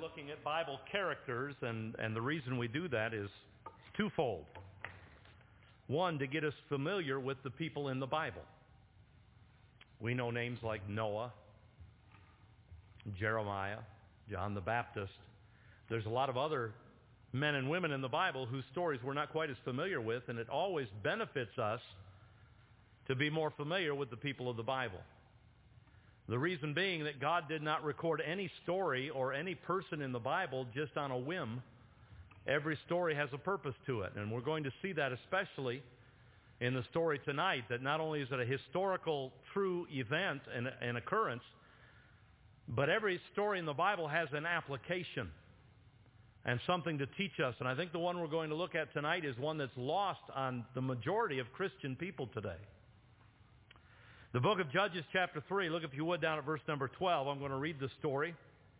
looking at Bible characters, and the reason we do that is twofold. One, to get us familiar with the people in the Bible. We know names like Noah, Jeremiah, John the Baptist. There's a lot of other men and women in the Bible whose stories we're not quite as familiar with, and it always benefits us to be more familiar with the people of the Bible. The reason being that God did not record any story or any person in the Bible just on a whim. Every story has a purpose to it, and we're going to see that especially in the story tonight, that not only is it a historical, true event and occurrence, but every story in the Bible has an application and something to teach us. And I think the one we're going to look at tonight is one that's lost on the majority of Christian people today. The book of Judges chapter 3, look if you would down at verse number 12. I'm going to read the story,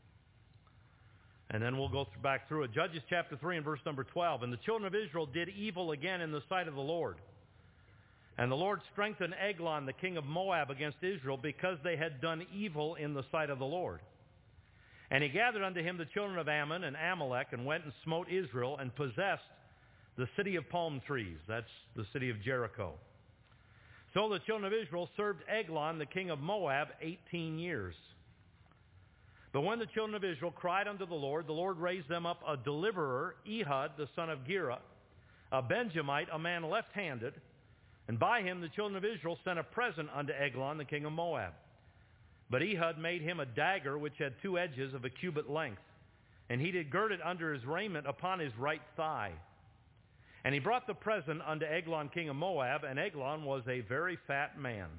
and then we'll go back through it. Judges chapter 3 and verse number 12. And the children of Israel did evil again in the sight of the Lord. And the Lord strengthened Eglon, the king of Moab, against Israel, because they had done evil in the sight of the Lord. And he gathered unto him the children of Ammon and Amalek, and went and smote Israel, and possessed the city of palm trees. That's the city of Jericho. So the children of Israel served Eglon, the king of Moab, 18 years. But when the children of Israel cried unto the Lord raised them up a deliverer, Ehud, the son of Gera, a Benjamite, a man left-handed. And by him the children of Israel sent a present unto Eglon, the king of Moab. But Ehud made him a dagger which had 2 edges of a cubit length. And he did gird it under his raiment upon his right thigh. And he brought the present unto Eglon, king of Moab, and Eglon was a very fat man.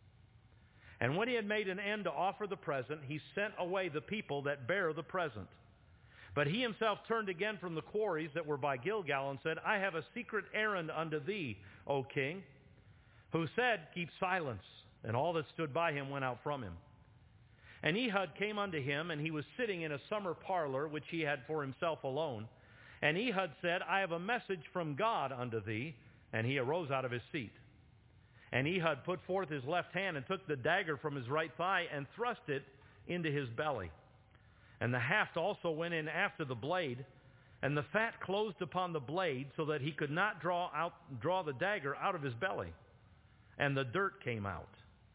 And when he had made an end to offer the present, he sent away the people that bare the present. But he himself turned again from the quarries that were by Gilgal, and said, I have a secret errand unto thee, O king. Who said, Keep silence. And all that stood by him went out from him. And Ehud came unto him, and he was sitting in a summer parlor, which he had for himself alone. And Ehud said, I have a message from God unto thee. And he arose out of his seat. And Ehud put forth his left hand, and took the dagger from his right thigh, and thrust it into his belly. And the haft also went in after the blade, and the fat closed upon the blade, so that he could not draw the dagger out of his belly. And the dirt came out.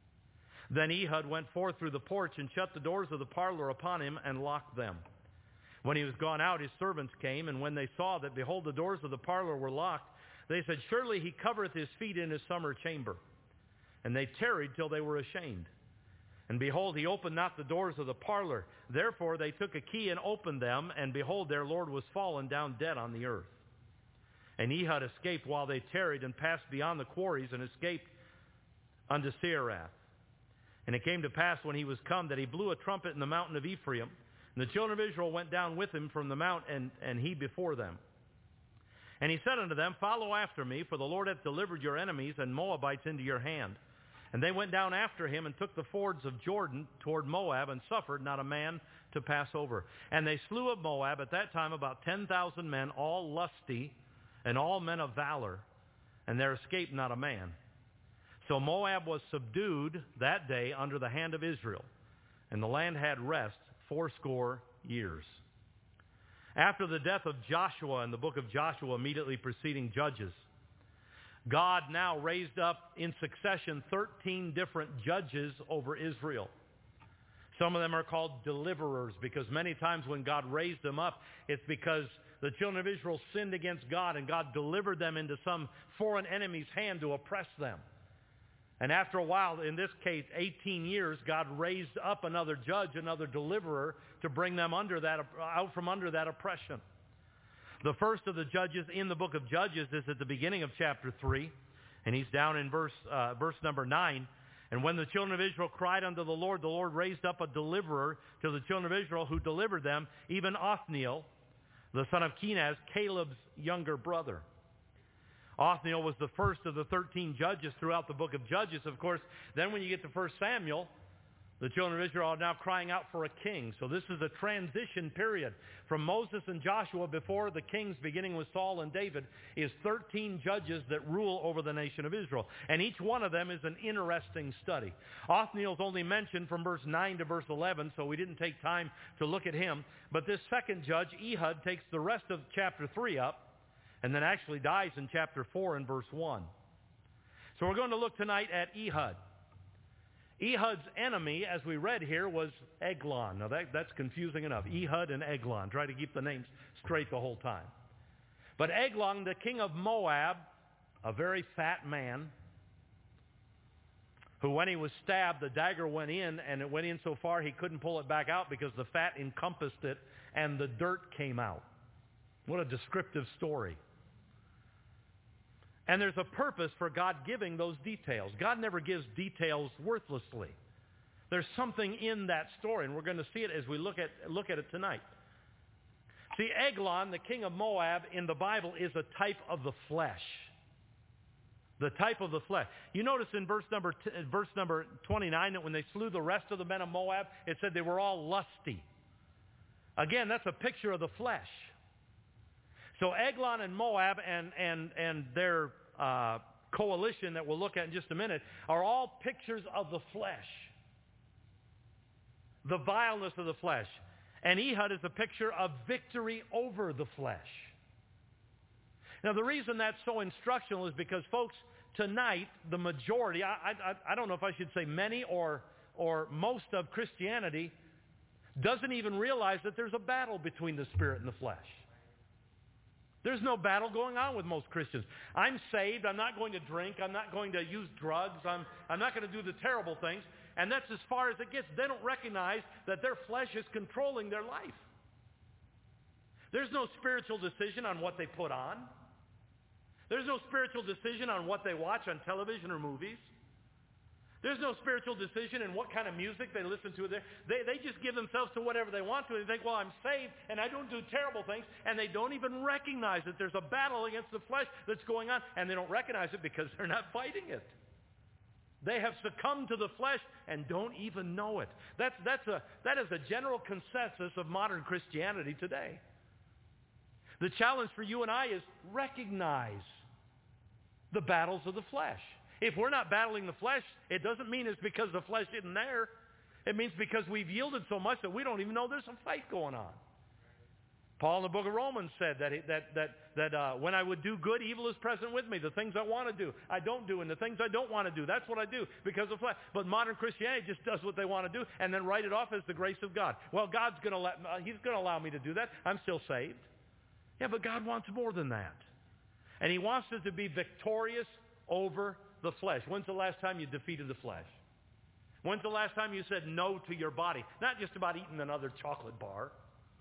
Then Ehud went forth through the porch, and shut the doors of the parlor upon him, and locked them. When he was gone out, his servants came, and when they saw that, behold, the doors of the parlor were locked, they said, Surely he covereth his feet in his summer chamber. And they tarried till they were ashamed. And behold, he opened not the doors of the parlor. Therefore they took a key and opened them, and behold, their Lord was fallen down dead on the earth. And Ehud escaped while they tarried, and passed beyond the quarries, and escaped unto Seirath. And it came to pass when he was come, that he blew a trumpet in the mountain of Ephraim. And the children of Israel went down with him from the mount, and he before them. And he said unto them, Follow after me, for the Lord hath delivered your enemies and Moabites into your hand. And they went down after him, and took the fords of Jordan toward Moab, and suffered not a man to pass over. And they slew of Moab at that time about 10,000 men, all lusty, and all men of valor. And there escaped not a man. So Moab was subdued that day under the hand of Israel, and the land had rest 80 years. After the death of Joshua, in the book of Joshua, immediately preceding Judges, God now raised up in succession 13 different judges over Israel. Some of them are called deliverers, because many times when God raised them up, it's because the children of Israel sinned against God, and God delivered them into some foreign enemy's hand to oppress them. And after a while, in this case, 18 years, God raised up another judge, another deliverer, to bring them out from under that oppression. The first of the judges in the book of Judges is at the beginning of chapter 3, and he's down in verse number 9. And when the children of Israel cried unto the Lord raised up a deliverer to the children of Israel, who delivered them, even Othniel, the son of Kenaz, Caleb's younger brother. Othniel was the first of the 13 judges throughout the book of Judges. Of course, then when you get to 1 Samuel, The children of Israel are now crying out for a king. So this is a transition period. From Moses and Joshua before the kings, beginning with Saul and David, is 13 judges that rule over the nation of Israel. And each one of them is an interesting study. Othniel's only mentioned from verse 9 to verse 11, so we didn't take time to look at him. But this second judge, Ehud, takes the rest of chapter 3 up, and then actually dies in chapter 4 and verse 1. So we're going to look tonight at Ehud. Ehud's enemy, as we read here, was Eglon. Now that's confusing enough. Ehud and Eglon. Try to keep the names straight the whole time. But Eglon, the king of Moab, a very fat man, who when he was stabbed, the dagger went in, and it went in so far he couldn't pull it back out because the fat encompassed it and the dirt came out. What a descriptive story. And there's a purpose for God giving those details. God never gives details worthlessly. There's something in that story, and we're going to see it as we look at it tonight. See, Eglon, the king of Moab, in the Bible is a type of the flesh. The type of the flesh. You notice in verse number 29 that when they slew the rest of the men of Moab, it said they were all lusty. Again, that's a picture of the flesh. So Eglon and Moab and their coalition that we'll look at in just a minute are all pictures of the flesh. The vileness of the flesh. And Ehud is a picture of victory over the flesh. Now the reason that's so instructional is because, folks, tonight the majority, I don't know if I should say many or most of Christianity doesn't even realize that there's a battle between the spirit and the flesh. There's no battle going on with most Christians. I'm saved. I'm not going to drink. I'm not going to use drugs. I'm not going to do the terrible things. And that's as far as it gets. They don't recognize that their flesh is controlling their life. There's no spiritual decision on what they put on. There's no spiritual decision on what they watch on television or movies. There's no spiritual decision in what kind of music they listen to. They just give themselves to whatever they want to. They think, well, I'm saved and I don't do terrible things. And they don't even recognize that there's a battle against the flesh that's going on. And they don't recognize it because they're not fighting it. They have succumbed to the flesh and don't even know it. That is a general consensus of modern Christianity today. The challenge for you and I is recognize the battles of the flesh. If we're not battling the flesh, it doesn't mean it's because the flesh isn't there. It means because we've yielded so much that we don't even know there's a fight going on. Paul in the book of Romans said that when I would do good, evil is present with me. The things I want to do, I don't do. And the things I don't want to do, that's what I do because of flesh. But modern Christianity just does what they want to do and then write it off as the grace of God. Well, He's going to allow me to do that. I'm still saved. Yeah, but God wants more than that. And He wants us to be victorious over the flesh. When's the last time you defeated the flesh? When's the last time you said no to your body? Not just about eating another chocolate bar.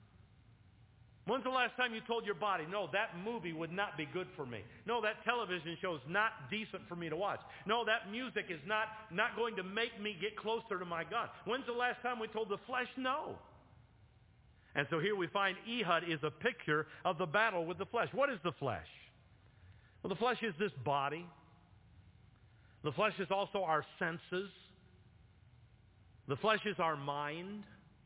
When's the last time you told your body, no, that movie would not be good for me. No, that television show is not decent for me to watch. No, that music is not going to make me get closer to my God. When's the last time we told the flesh no? And so here we find Ehud is a picture of the battle with the flesh. What is the flesh? Well, the flesh is this body. The flesh is also our senses. The flesh is our mind.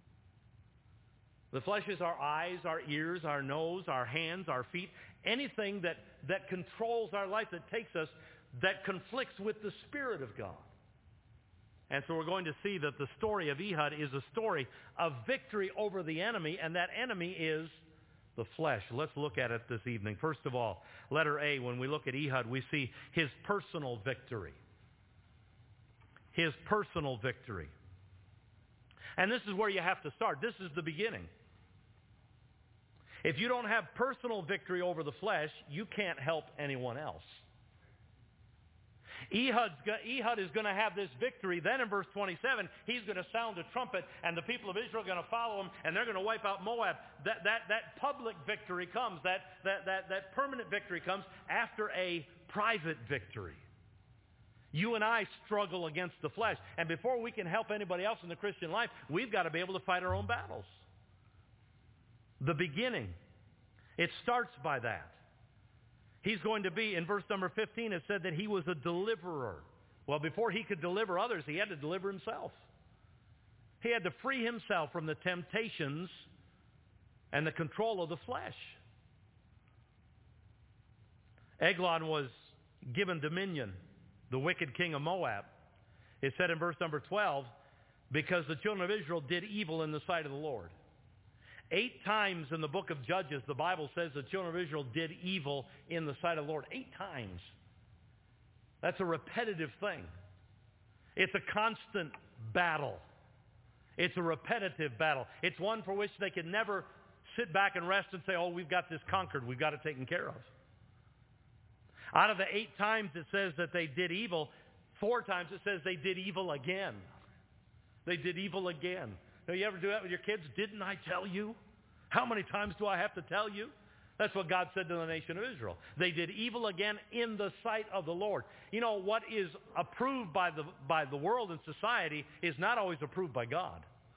The flesh is our eyes, our ears, our nose, our hands, our feet. Anything that controls our life, that takes us, that conflicts with the Spirit of God. And so we're going to see that the story of Ehud is a story of victory over the enemy, and that enemy is the flesh. Let's look at it this evening. First of all, letter A, when we look at Ehud, we see his personal victory. His personal victory. And this is where you have to start. This is the beginning. If you don't have personal victory over the flesh, you can't help anyone else. Ehud is going to have this victory. Then in verse 27, he's going to sound a trumpet, and the people of Israel are going to follow him, and they're going to wipe out Moab. That public victory comes. That permanent victory comes after a private victory. You and I struggle against the flesh. And before we can help anybody else in the Christian life, we've got to be able to fight our own battles. The beginning. It starts by that. He's going to be, in verse number 15, it said that he was a deliverer. Well, before he could deliver others, he had to deliver himself. He had to free himself from the temptations and the control of the flesh. Eglon was given dominion, the wicked king of Moab. It said in verse number 12, because the children of Israel did evil in the sight of the Lord. 8 times in the book of Judges, the Bible says the children of Israel did evil in the sight of the Lord. 8 times. That's a repetitive thing. It's a constant battle. It's a repetitive battle. It's one for which they can never sit back and rest and say, oh, we've got this conquered. We've got it taken care of. Out of the 8 times it says that they did evil, 4 times it says they did evil again. They did evil again. Now, you ever do that with your kids? Didn't I tell you? How many times do I have to tell you? That's what God said to the nation of Israel. They did evil again in the sight of the Lord. You know, what is approved by the world and society is not always approved by God.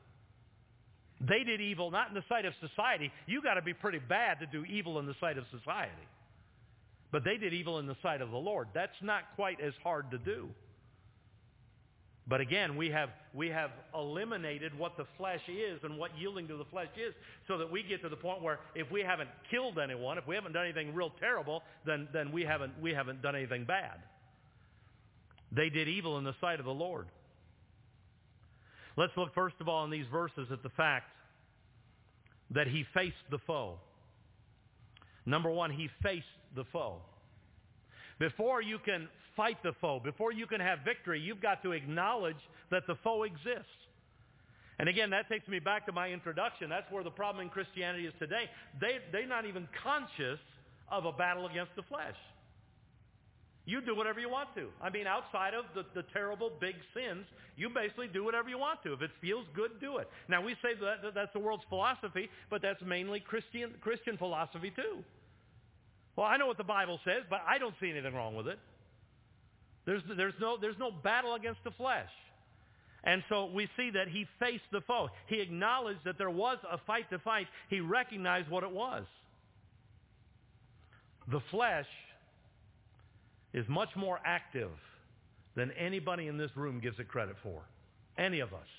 They did evil not in the sight of society. You got to be pretty bad to do evil in the sight of society. But they did evil in the sight of the Lord. That's not quite as hard to do. But again, we have eliminated what the flesh is and what yielding to the flesh is, so that we get to the point where if we haven't killed anyone, if we haven't done anything real terrible, then we haven't done anything bad. They did evil in the sight of the Lord. Let's look first of all in these verses at the fact that he faced the foe. Number one, he faced the foe. Before you can fight the foe, before you can have victory, you've got to acknowledge that the foe exists. And again, that takes me back to my introduction. That's where the problem in Christianity is today. They're not even conscious of a battle against the flesh. You do whatever you want to. I mean, outside of the terrible big sins, you basically do whatever you want to. If it feels good, do it. Now, we say that's the world's philosophy, but that's mainly Christian philosophy too. Well, I know what the Bible says, but I don't see anything wrong with it. There's no battle against the flesh. And so we see that he faced the foe. He acknowledged that there was a fight to fight. He recognized what it was. The flesh is much more active than anybody in this room gives it credit for. Any of us.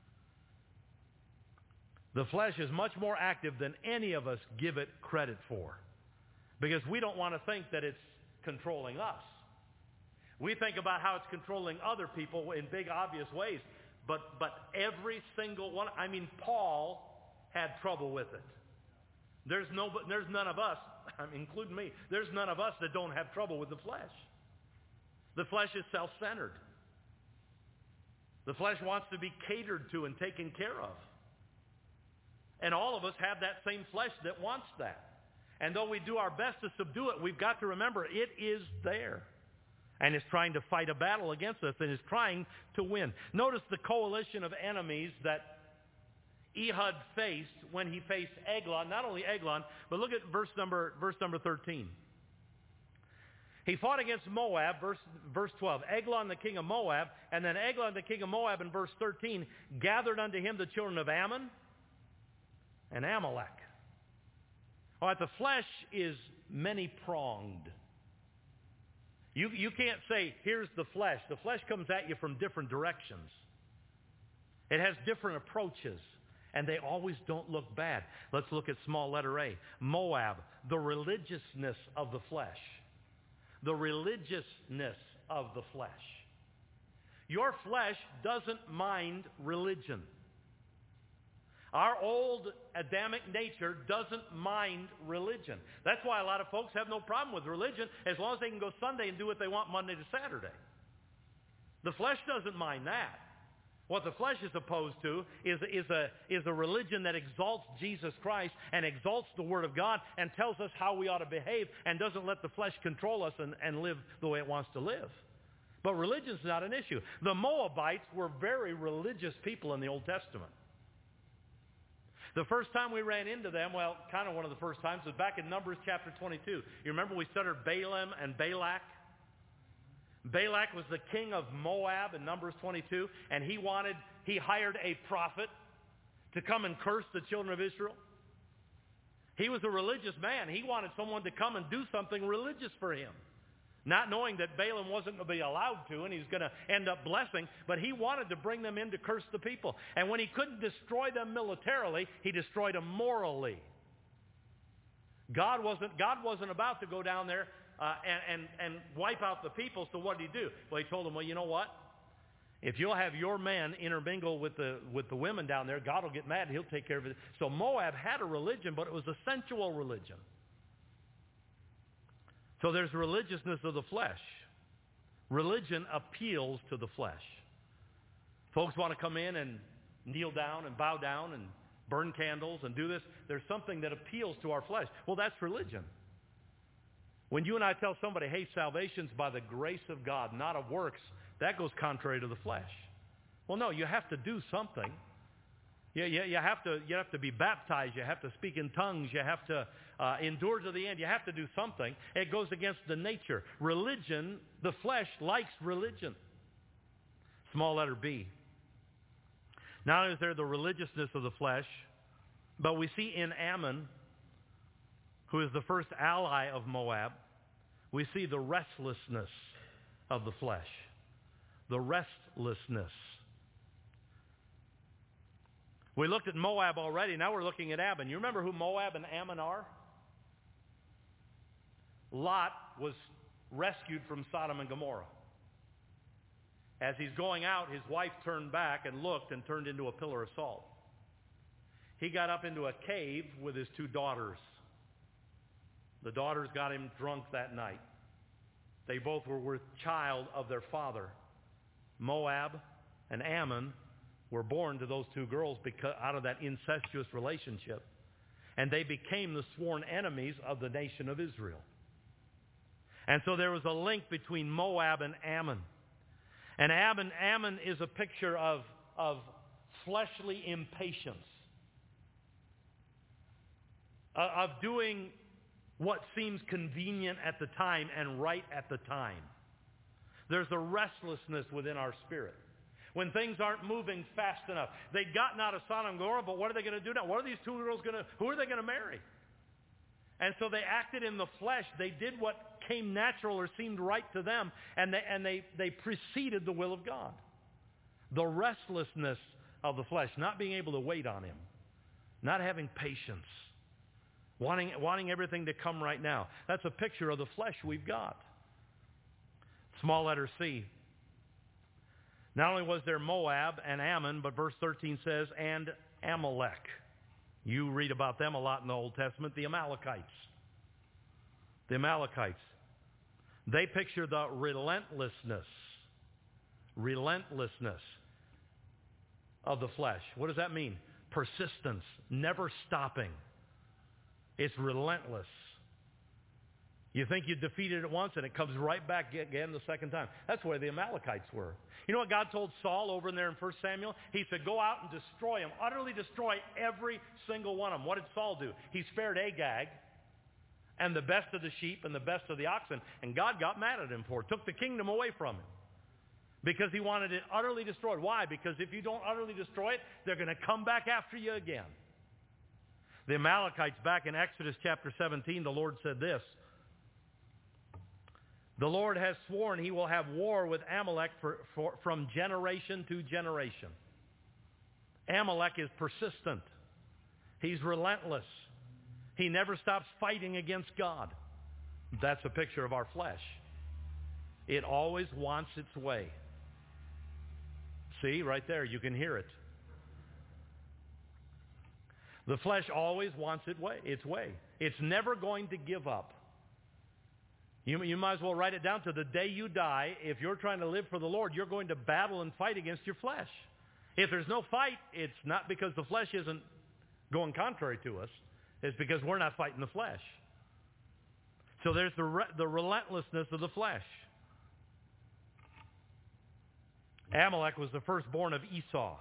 The flesh is much more active than any of us give it credit for. Because we don't want to think that it's controlling us. We think about how it's controlling other people in big, obvious ways. But every single one, I mean, Paul had trouble with it. There's none of us, including me, there's none of us that don't have trouble with the flesh. The flesh is self-centered. The flesh wants to be catered to and taken care of. And all of us have that same flesh that wants that. And though we do our best to subdue it, we've got to remember it is there. And it's trying to fight a battle against us and is trying to win. Notice the coalition of enemies that Ehud faced when he faced Eglon. Not only Eglon, but look at verse number 13. He fought against Moab, verse 12. Eglon the king of Moab, and then Eglon the king of Moab in verse 13 gathered unto him the children of Ammon and Amalek. All right, the flesh is many-pronged. You can't say, here's the flesh. The flesh comes at you from different directions. It has different approaches, and they always don't look bad. Let's look at small letter A. Moab, the religiousness of the flesh. The religiousness of the flesh. Your flesh doesn't mind religion. Our old Adamic nature doesn't mind religion. That's why a lot of folks have no problem with religion as long as they can go Sunday and do what they want Monday to Saturday. The flesh doesn't mind that. What the flesh is opposed to is a religion that exalts Jesus Christ and exalts the Word of God and tells us how we ought to behave and doesn't let the flesh control us and live the way it wants to live. But religion is not an issue. The Moabites were very religious people in the Old Testament. The first time we ran into them, well, kind of one of the first times, was back in Numbers chapter 22. You remember we studied Balaam and Balak? Balak was the king of Moab in Numbers 22, and he hired a prophet to come and curse the children of Israel. He was a religious man. He wanted someone to come and do something religious for him. not knowing that Balaam wasn't going to be allowed to, and he's going to end up blessing, but he wanted to bring them in to curse the people. And when he couldn't destroy them militarily, he destroyed them morally. God wasn't about to go down there and wipe out the people, so what did he do? Well, he told them, well, you know what? If you'll have your men intermingle with the women down there, God will get mad and he'll take care of it. So Moab had a religion, but it was a sensual religion. So there's religiousness of the flesh. Religion appeals to the flesh. Folks want to come in and kneel down and bow down and burn candles and do this. There's something that appeals to our flesh. Well, that's religion. When you and I tell somebody, hey, salvation's by the grace of God, not of works, that goes contrary to the flesh. Well, no, you have to do something. You have to be baptized. You have to speak in tongues. You have to endure to the end. You have to do something. It goes against the nature. Religion, the flesh likes religion. Small letter B. Not only is there the religiousness of the flesh, but we see in Ammon, who is the first ally of Moab, we see the restlessness of the flesh. The restlessness. We looked at Moab already. Now we're looking at Ammon. You remember who Moab and Ammon are? Lot was rescued from Sodom and Gomorrah. As he's going out, his wife turned back and looked and turned into a pillar of salt. He got up into a cave with his two daughters. The daughters got him drunk that night. They both were child of their father. Moab and Ammon were born to those two girls because out of that incestuous relationship. And they became the sworn enemies of the nation of Israel. And so there was a link between Moab and Ammon. And Ammon is a picture of fleshly impatience. Of doing what seems convenient at the time and right at the time. There's a restlessness within our spirit. When things aren't moving fast enough. They'd gotten out of Sodom and Gomorrah, but what are they going to do now? What are these two girls who are they going to marry? And so they acted in the flesh. They did what came natural or seemed right to them, and they preceded the will of God. The restlessness of the flesh, not being able to wait on him, not having patience, wanting everything to come right now. That's a picture of the flesh we've got. Small letter C. Not only was there Moab and Ammon, but verse 13 says, and Amalek. You read about them a lot in the Old Testament, the Amalekites. The Amalekites. They picture the relentlessness of the flesh. What does that mean? Persistence, never stopping. It's relentless. You think you defeated it once and it comes right back again the second time. That's where the Amalekites were. You know what God told Saul over in there in 1 Samuel? He said, go out and destroy them, utterly destroy every single one of them. What did Saul do? He spared Agag and the best of the sheep and the best of the oxen, and God got mad at him for it, took the kingdom away from him because he wanted it utterly destroyed. Why? Because if you don't utterly destroy it, they're going to come back after you again. The Amalekites, back in Exodus chapter 17, the Lord said this, the Lord has sworn he will have war with Amalek from generation to generation. Amalek is persistent. He's relentless. He never stops fighting against God. That's a picture of our flesh. It always wants its way. See, right there, you can hear it. The flesh always wants its way. It's never going to give up. You might as well write it down to the day you die. If you're trying to live for the Lord, you're going to battle and fight against your flesh. If there's no fight, it's not because the flesh isn't going contrary to us. It's because we're not fighting the flesh. So there's the relentlessness of the flesh. Amalek was the firstborn of Esau.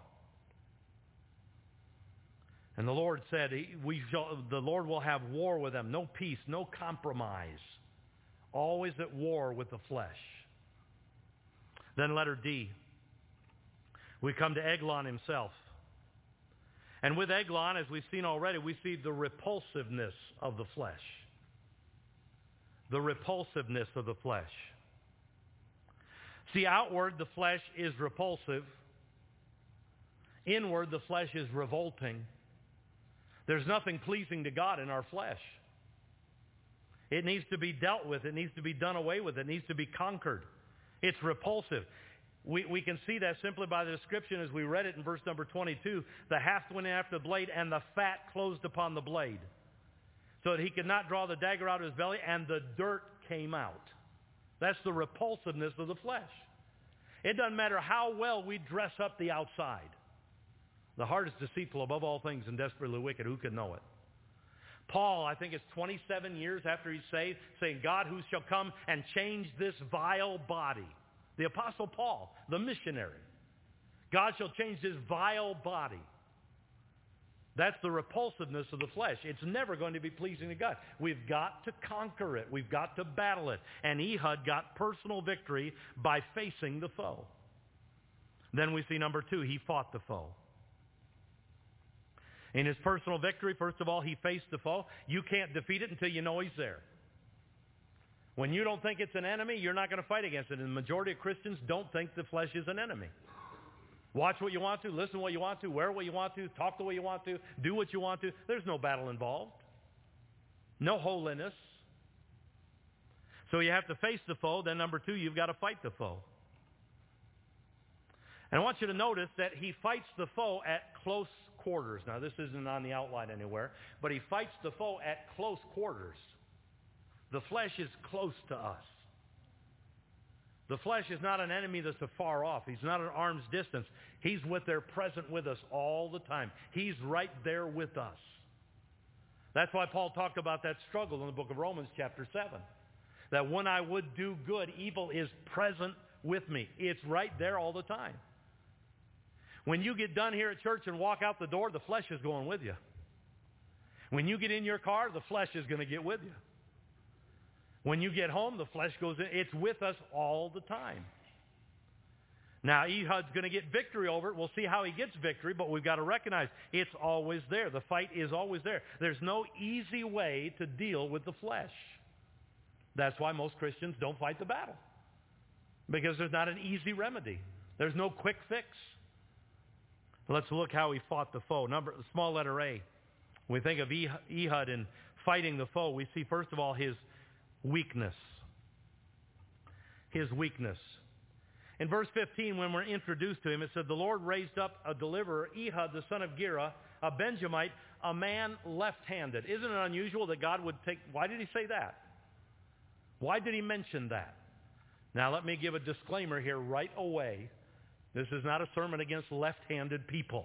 And the Lord said, the Lord will have war with them. No peace, no compromise. Always at war with the flesh. Then letter D. We come to Eglon himself. And with Eglon, as we've seen already, we see the repulsiveness of the flesh. The repulsiveness of the flesh. See, outward the flesh is repulsive. Inward the flesh is revolting. There's nothing pleasing to God in our flesh. It needs to be dealt with. It needs to be done away with. It needs to be conquered. It's repulsive. We can see that simply by the description as we read it in verse number 22. The haft went in after the blade, and the fat closed upon the blade, so that he could not draw the dagger out of his belly, and the dirt came out. That's the repulsiveness of the flesh. It doesn't matter how well we dress up the outside. The heart is deceitful above all things and desperately wicked. Who can know it? Paul, I think it's 27 years after he's saved, saying, God, who shall come and change this vile body? The Apostle Paul, the missionary. God shall change this vile body. That's the repulsiveness of the flesh. It's never going to be pleasing to God. We've got to conquer it. We've got to battle it. And Ehud got personal victory by facing the foe. Then we see number 2, he fought the foe. In his personal victory, first of all, he faced the foe. You can't defeat it until you know he's there. When you don't think it's an enemy, you're not going to fight against it. And the majority of Christians don't think the flesh is an enemy. Watch what you want to, listen what you want to, wear what you want to, talk the way you want to, do what you want to. There's no battle involved. No holiness. So you have to face the foe. Then number 2, you've got to fight the foe. And I want you to notice that he fights the foe at close quarters. Now, this isn't on the outline anywhere, but he fights the foe at close quarters. The flesh is close to us. The flesh is not an enemy that's afar off. He's not at arm's distance. He's there present with us all the time. He's right there with us. That's why Paul talked about that struggle in the book of Romans chapter 7. That when I would do good, evil is present with me. It's right there all the time. When you get done here at church and walk out the door, the flesh is going with you. When you get in your car, the flesh is going to get with you. When you get home, the flesh goes in. It's with us all the time. Now, Ehud's going to get victory over it. We'll see how he gets victory, but we've got to recognize it's always there. The fight is always there. There's no easy way to deal with the flesh. That's why most Christians don't fight the battle, because there's not an easy remedy. There's no quick fix. Let's look how he fought the foe. Small letter A. When we think of Ehud in fighting the foe, we see, first of all, his weakness. His weakness. In verse 15, when we're introduced to him, it said, the Lord raised up a deliverer, Ehud, the son of Gera, a Benjamite, a man left-handed. Isn't it unusual that God would take... Why did he say that? Why did he mention that? Now, let me give a disclaimer here right away. This is not a sermon against left-handed people.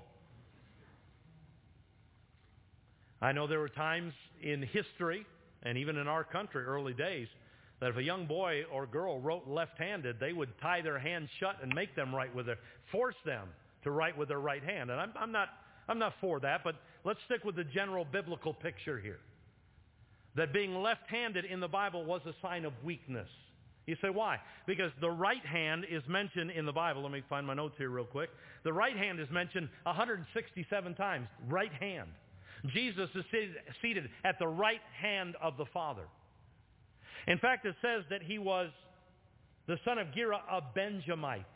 I know there were times in history, and even in our country, early days, that if a young boy or girl wrote left-handed, they would tie their hands shut and make them write with force them to write with their right hand. And I'm not for that, but let's stick with the general biblical picture here. That being left-handed in the Bible was a sign of weakness. You say, why? Because the right hand is mentioned in the Bible. Let me find my notes here real quick. The right hand is mentioned 167 times. Right hand. Jesus is seated at the right hand of the Father. In fact, it says that he was the son of Gera, a Benjamite.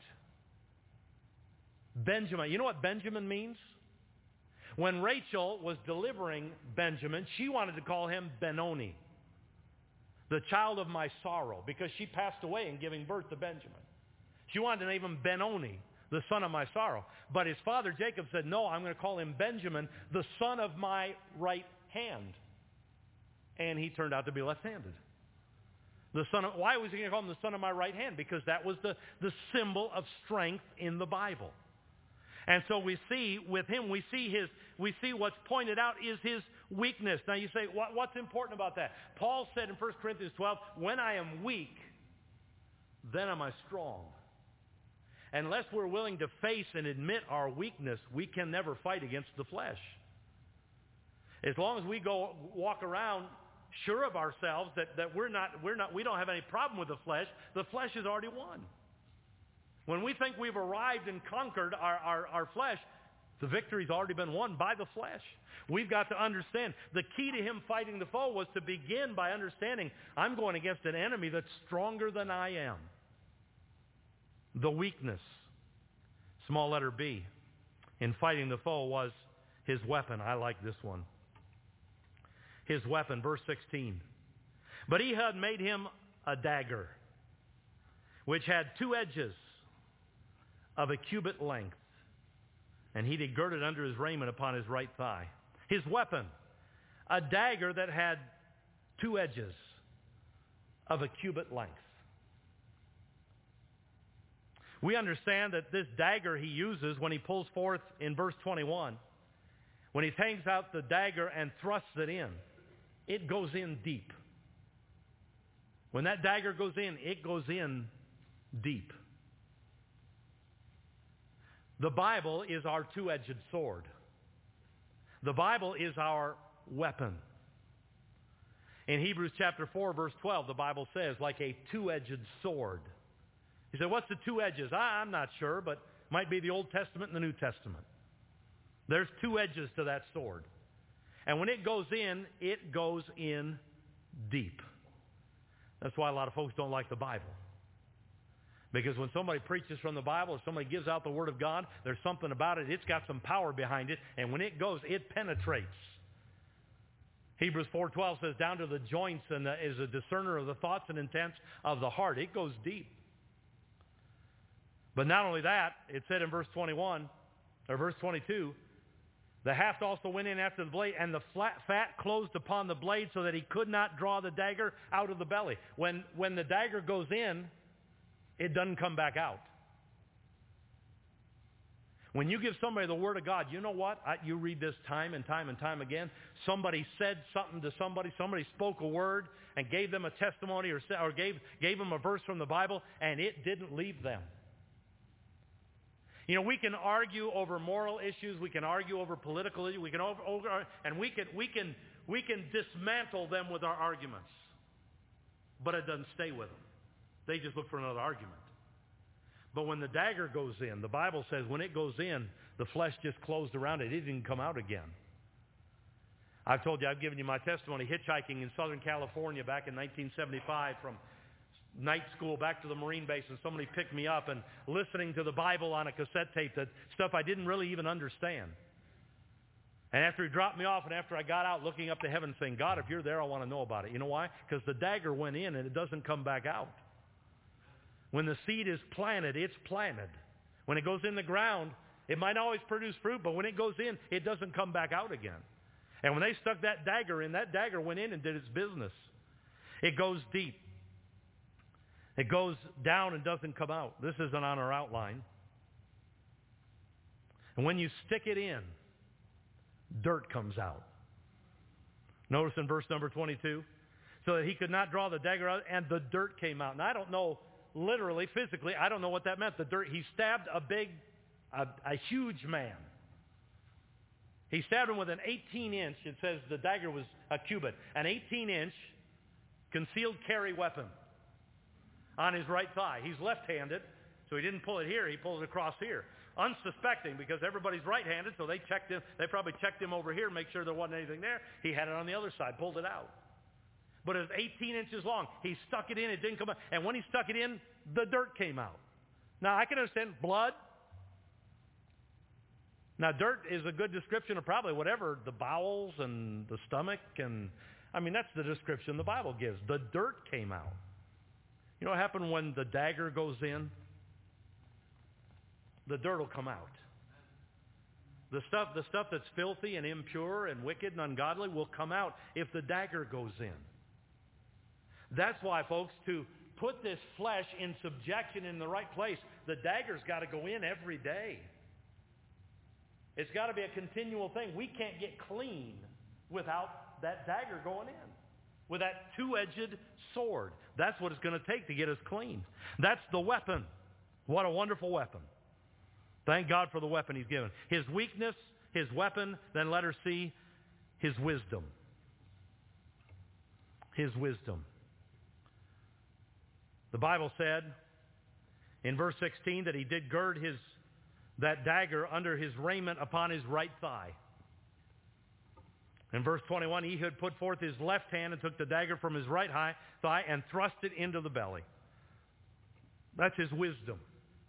Benjamin. You know what Benjamin means? When Rachel was delivering Benjamin, she wanted to call him Benoni, the child of my sorrow, because she passed away in giving birth to Benjamin. She wanted to name him Benoni, the son of my sorrow. But his father Jacob said, no, I'm going to call him Benjamin, the son of my right hand. And he turned out to be left-handed. Why was he going to call him the son of my right hand? Because that was the symbol of strength in the Bible. And so we see with him, we see what's pointed out is his weakness. Now you say, what's important about that? Paul said in 1 Corinthians 12, when I am weak, then am I strong. Unless we're willing to face and admit our weakness, we can never fight against the flesh. As long as we walk around sure of ourselves that we don't have any problem with the flesh has already won. When we think we've arrived and conquered our flesh, the victory's already been won by the flesh. We've got to understand the key to him fighting the foe was to begin by understanding I'm going against an enemy that's stronger than I am. The weakness, small letter B, in fighting the foe was his weapon. I like this one. His weapon, verse 16. But Ehud made him a dagger, which had 2 edges of a cubit length, and he did gird it under his raiment upon his right thigh. His weapon, a dagger that had 2 edges of a cubit length. We understand that this dagger he uses when he pulls forth in verse 21, when he hangs out the dagger and thrusts it in, it goes in deep. When that dagger goes in, it goes in deep. The Bible is our 2-edged sword. The Bible is our weapon. In Hebrews chapter 4, verse 12, the Bible says, like a 2-edged sword. You say, what's the 2 edges? I'm not sure, but might be the Old Testament and the New Testament. There's 2 edges to that sword. And when it goes in deep. That's why a lot of folks don't like the Bible. Because when somebody preaches from the Bible or somebody gives out the Word of God, there's something about it. It's got some power behind it. And when it goes, it penetrates. Hebrews 4:12 says, down to the joints and is a discerner of the thoughts and intents of the heart. It goes deep. But not only that, it said in verse 21, or verse 22, the haft also went in after the blade, and the fat closed upon the blade so that he could not draw the dagger out of the belly. When the dagger goes in, it doesn't come back out. When you give somebody the Word of God, you know what? You read this time and time and time again. Somebody said something to somebody. Somebody spoke a word and gave them a testimony or gave them a verse from the Bible, and it didn't leave them. You know, we can argue over moral issues. We can argue over political issues. We can dismantle them with our arguments. But it doesn't stay with them. They just look for another argument. But when the dagger goes in, the Bible says when it goes in, the flesh just closed around it. It didn't come out again. I've told you, I've given you my testimony hitchhiking in Southern California back in 1975 from night school back to the Marine base, and somebody picked me up and listening to the Bible on a cassette tape, that stuff I didn't really even understand. And after he dropped me off and after I got out looking up to heaven saying, God, if you're there, I want to know about it. You know why? Because the dagger went in and it doesn't come back out. When the seed is planted, it's planted. When it goes in the ground, it might always produce fruit, but when it goes in, it doesn't come back out again. And when they stuck that dagger in, that dagger went in and did its business. It goes deep. It goes down and doesn't come out. This isn't on our outline. And when you stick it in, dirt comes out. Notice in verse number 22, so that he could not draw the dagger out, and the dirt came out. And I don't know, literally, physically, I don't know what that meant. The dirt, he stabbed a huge man. He stabbed him with an 18-inch, it says the dagger was a cubit, an 18-inch concealed carry weapon on his right thigh. He's left-handed, so he didn't pull it here. He pulled it across here. Unsuspecting, because everybody's right-handed, so they probably checked him over here, make sure there wasn't anything there. He had it on the other side, pulled it out. But it was 18 inches long. He stuck it in, it didn't come out. And when he stuck it in, the dirt came out. Now, I can understand blood. Now, dirt is a good description of probably whatever, the bowels and the stomach, and I mean, that's the description the Bible gives. The dirt came out. You know what happened when the dagger goes in? The dirt will come out. The stuff that's filthy and impure and wicked and ungodly will come out if the dagger goes in. That's why, folks, to put this flesh in subjection in the right place, the dagger's got to go in every day. It's got to be a continual thing. We can't get clean without that dagger going in, with that two-edged sword. That's what it's going to take to get us clean. That's the weapon. What a wonderful weapon. Thank God for the weapon he's given. His weakness, his weapon, then letter C, his wisdom. His wisdom. The Bible said in verse 16 that he did gird that dagger under his raiment upon his right thigh. In verse 21, Ehud put forth his left hand and took the dagger from his right thigh and thrust it into the belly. That's his wisdom.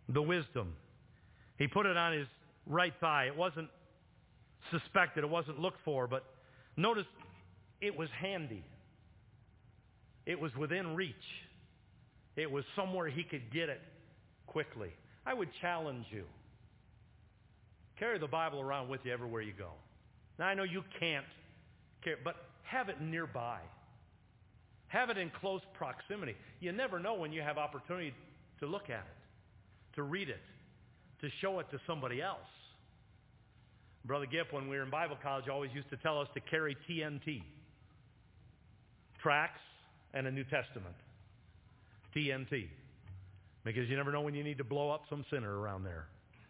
the wisdom. He put it on his right thigh. It wasn't suspected. It wasn't looked for. But notice it was handy. It was within reach. It was somewhere he could get it quickly. I would challenge you. Carry the Bible around with you everywhere you go. Now, I know you can't carry, but have it nearby. Have it in close proximity. You never know when you have opportunity to look at it, to read it, to show it to somebody else. Brother Gipp, when we were in Bible college, always used to tell us to carry TNT, tracts and a New Testament. TNT. Because you never know when you need to blow up some sinner around there.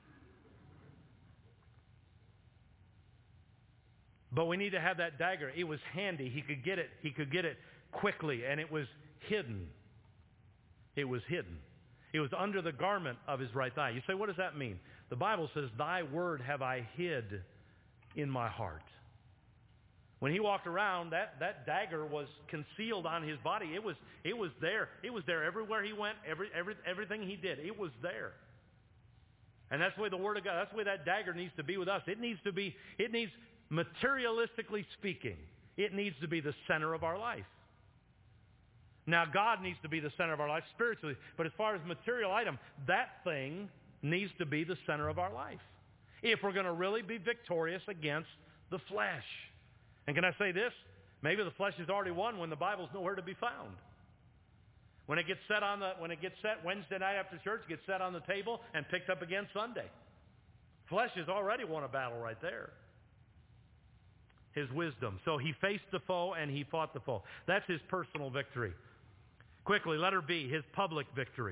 But we need to have that dagger. It was handy. He could get it quickly, and it was hidden. It was hidden. It was under the garment of his right thigh. You say, what does that mean? The Bible says, thy word have I hid in my heart. When he walked around, that dagger was concealed on his body. It was there. It was there everywhere he went, everything he did. It was there. And that's the way the Word of God, that's the way that dagger needs to be with us. It needs, materialistically speaking, it needs to be the center of our life. Now, God needs to be the center of our life spiritually, but as far as material item, that thing needs to be the center of our life if we're going to really be victorious against the flesh. And can I say this? Maybe the flesh is already won when the Bible's nowhere to be found. When it gets set Wednesday night after church, it gets set on the table and picked up again Sunday. Flesh has already won a battle right there. His wisdom. So he faced the foe and he fought the foe. That's his personal victory. Quickly, letter B, his public victory.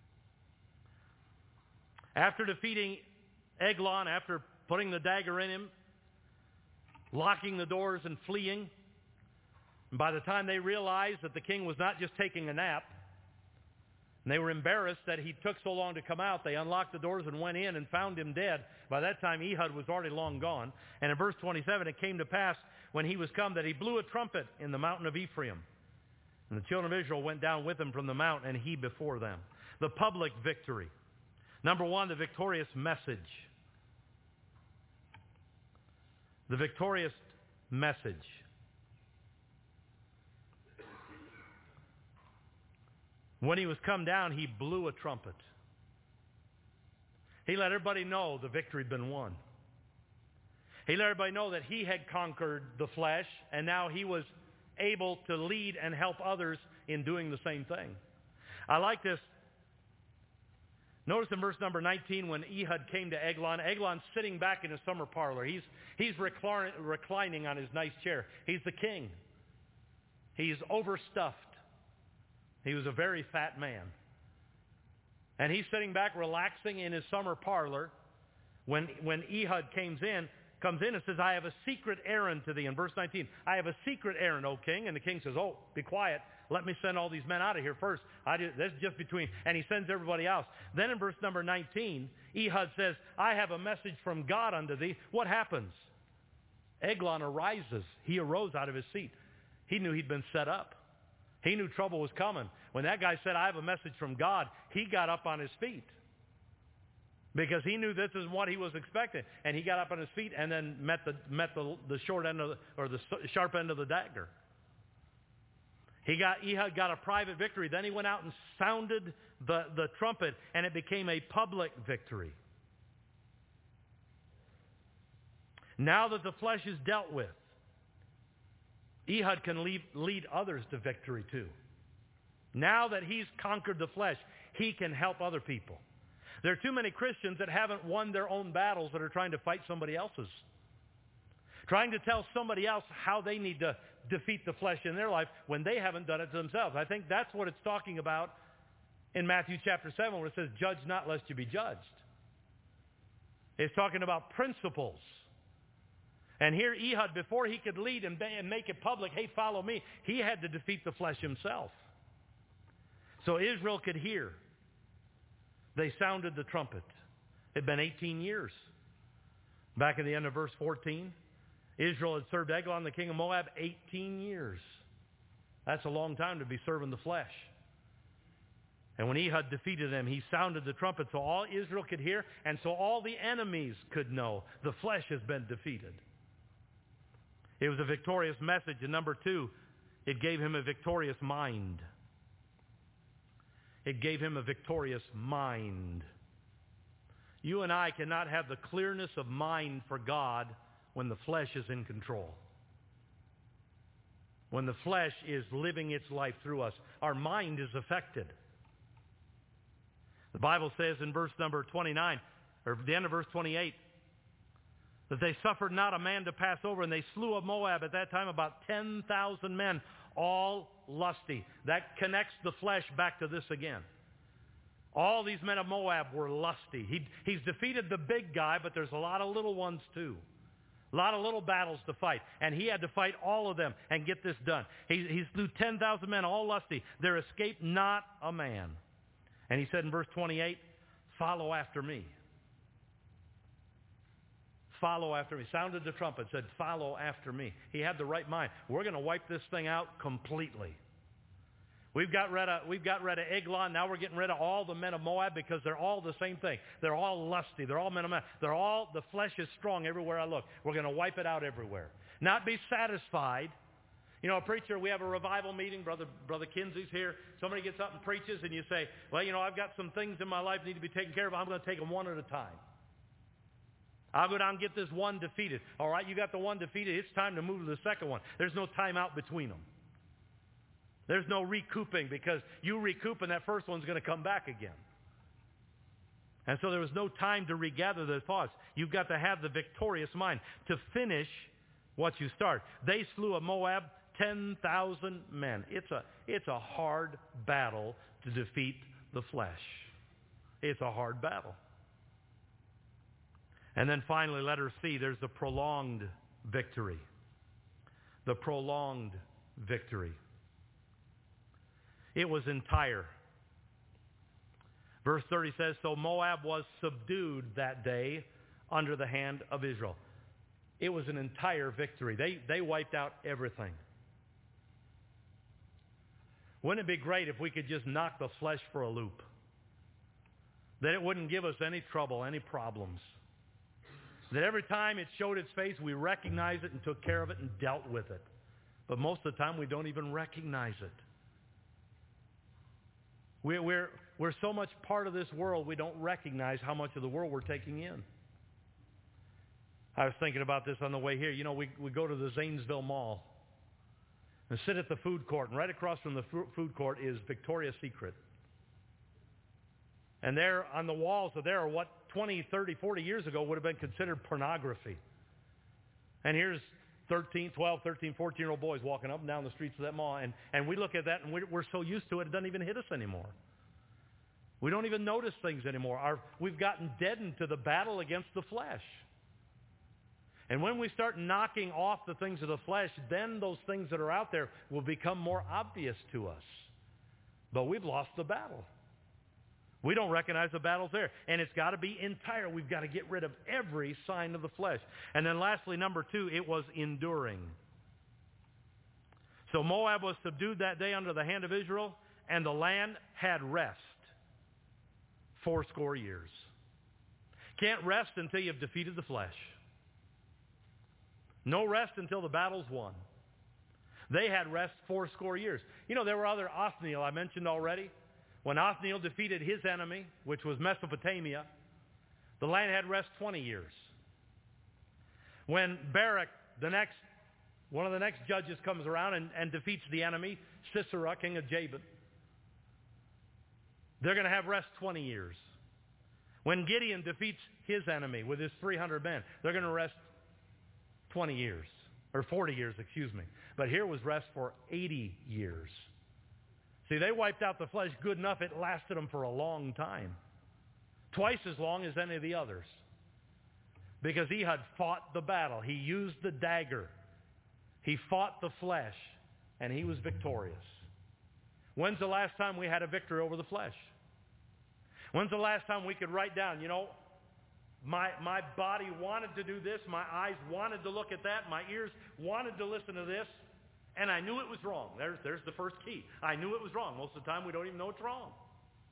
After defeating Eglon, after putting the dagger in him, locking the doors and fleeing, and by the time they realized that the king was not just taking a nap, and they were embarrassed that he took so long to come out, they unlocked the doors and went in and found him dead. By that time, Ehud was already long gone. And in verse 27, it came to pass when he was come that he blew a trumpet in the mountain of Ephraim. And the children of Israel went down with him from the mount, and he before them. The public victory. Number one, the victorious message. The victorious message. When he was come down, he blew a trumpet. He let everybody know the victory had been won. He let everybody know that he had conquered the flesh, and now he was able to lead and help others in doing the same thing. I like this. Notice in verse number 19 when Ehud came to Eglon, Eglon's sitting back in his summer parlor. He's reclining on his nice chair. He's the king. He's overstuffed. He was a very fat man. And he's sitting back relaxing in his summer parlor when Ehud comes in and says, I have a secret errand to thee. In verse 19, I have a secret errand, O king. And the king says, oh, be quiet. Let me send all these men out of here first. This is just between. And he sends everybody else. Then in verse number 19, Ehud says, I have a message from God unto thee. What happens? Eglon arises. He arose out of his seat. He knew he'd been set up. He knew trouble was coming. When that guy said, I have a message from God, he got up on his feet. Because he knew this is what he was expecting. And he got up on his feet and then met the short end the sharp end of the dagger. Ehud got a private victory. Then he went out and sounded the trumpet, and it became a public victory. Now that the flesh is dealt with, Ehud can lead others to victory too. Now that he's conquered the flesh, he can help other people. There are too many Christians that haven't won their own battles that are trying to fight somebody else's. Trying to tell somebody else how they need to defeat the flesh in their life when they haven't done it to themselves. I think that's what it's talking about in Matthew chapter 7 where it says, judge not lest you be judged. It's talking about principles. And here Ehud, before he could lead and make it public, hey, follow me, he had to defeat the flesh himself. So Israel could hear. They sounded the trumpet. It had been 18 years. Back at the end of verse 14, Israel had served Eglon, the king of Moab, 18 years. That's a long time to be serving the flesh. And when Ehud defeated them, he sounded the trumpet so all Israel could hear, and so all the enemies could know the flesh has been defeated. It was a victorious message. And number two, it gave him a victorious mind. It gave him a victorious mind. You and I cannot have the clearness of mind for God when the flesh is in control. When the flesh is living its life through us, our mind is affected. The Bible says in verse number 29, or the end of verse 28, that they suffered not a man to pass over, and they slew of Moab at that time about 10,000 men, all lusty. That connects the flesh back to this again. All these men of Moab were lusty. He's defeated the big guy, but there's a lot of little ones too. A lot of little battles to fight. And he had to fight all of them and get this done. He slew 10,000 men, all lusty. There escaped not a man. And he said in verse 28, follow after me. Follow after me. Sounded the trumpet, said, follow after me. He had the right mind. We're going to wipe this thing out completely. We've got rid of Eglon. Now we're getting rid of all the men of Moab because they're all the same thing. They're all lusty. They're all men of Moab. The flesh is strong everywhere I look. We're going to wipe it out everywhere. Not be satisfied. You know, a preacher, we have a revival meeting. Brother Kinsey's here. Somebody gets up and preaches, and you say, well, you know, I've got some things in my life that need to be taken care of. I'm going to take them one at a time. I'll go down and get this one defeated. All right, you got the one defeated. It's time to move to the second one. There's no time out between them. There's no recouping, because you recoup and that first one's going to come back again. And so there was no time to regather the thoughts. You've got to have the victorious mind to finish what you start. They slew of Moab 10,000 men. It's a hard battle to defeat the flesh. It's a hard battle. And then finally, letter C, there's the prolonged victory. The prolonged victory. It was entire. Verse 30 says, so Moab was subdued that day under the hand of Israel. It was an entire victory. They wiped out everything. Wouldn't it be great if we could just knock the flesh for a loop? That it wouldn't give us any trouble, any problems. That every time it showed its face, we recognized it and took care of it and dealt with it. But most of the time, we don't even recognize it. We're so much part of this world, we don't recognize how much of the world we're taking in. I was thinking about this on the way here. You know, we go to the Zanesville Mall and sit at the food court, and right across from the food court is Victoria's Secret. And there on the walls of there are what 20, 30, 40 years ago would have been considered pornography. And here's 12, 13, 14-year-old boys walking up and down the streets of that mall. And we look at that, and we're so used to it, it doesn't even hit us anymore. We don't even notice things anymore. We've gotten deadened to the battle against the flesh. And when we start knocking off the things of the flesh, then those things that are out there will become more obvious to us. But we've lost the battle. We don't recognize the battles there. And it's got to be entire. We've got to get rid of every sign of the flesh. And then lastly, number 2, it was enduring. So Moab was subdued that day under the hand of Israel, and the land had rest 80 years. Can't rest until you've defeated the flesh. No rest until the battle's won. They had rest 80 years. You know, there were other Othniel I mentioned already. When Othniel defeated his enemy, which was Mesopotamia, the land had rest 20 years. When Barak, one of the next judges, comes around and defeats the enemy, Sisera, king of Jabin, they're going to have rest 20 years. When Gideon defeats his enemy with his 300 men, they're going to rest 20 years, or 40 years, excuse me. But here was rest for 80 years. See, they wiped out the flesh good enough, it lasted them for a long time. Twice as long as any of the others. Because he had fought the battle. He used the dagger. He fought the flesh, and he was victorious. When's the last time we had a victory over the flesh? When's the last time we could write down, you know, my body wanted to do this, my eyes wanted to look at that, my ears wanted to listen to this, and I knew it was wrong. There's the first key. I knew it was wrong. Most of the time we don't even know it's wrong.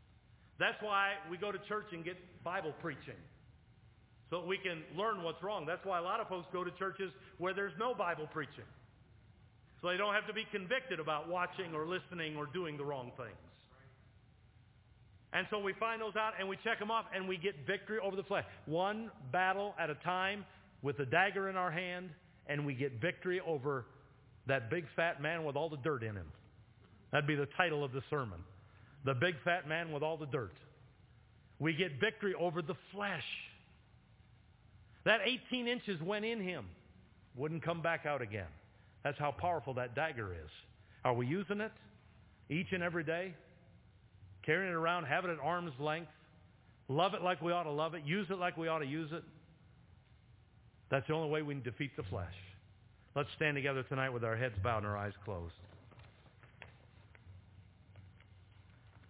That's why we go to church and get Bible preaching, so that we can learn what's wrong. That's why a lot of folks go to churches where there's no Bible preaching, so they don't have to be convicted about watching or listening or doing the wrong things. And so we find those out and we check them off and we get victory over the flesh. One battle at a time with a dagger in our hand, and we get victory over that big fat man with all the dirt in him. That'd be the title of the sermon. The big fat man with all the dirt. We get victory over the flesh. That 18 inches went in him. Wouldn't come back out again. That's how powerful that dagger is. Are we using it each and every day? Carrying it around, having it at arm's length. Love it like we ought to love it. Use it like we ought to use it. That's the only way we can defeat the flesh. Let's stand together tonight with our heads bowed and our eyes closed.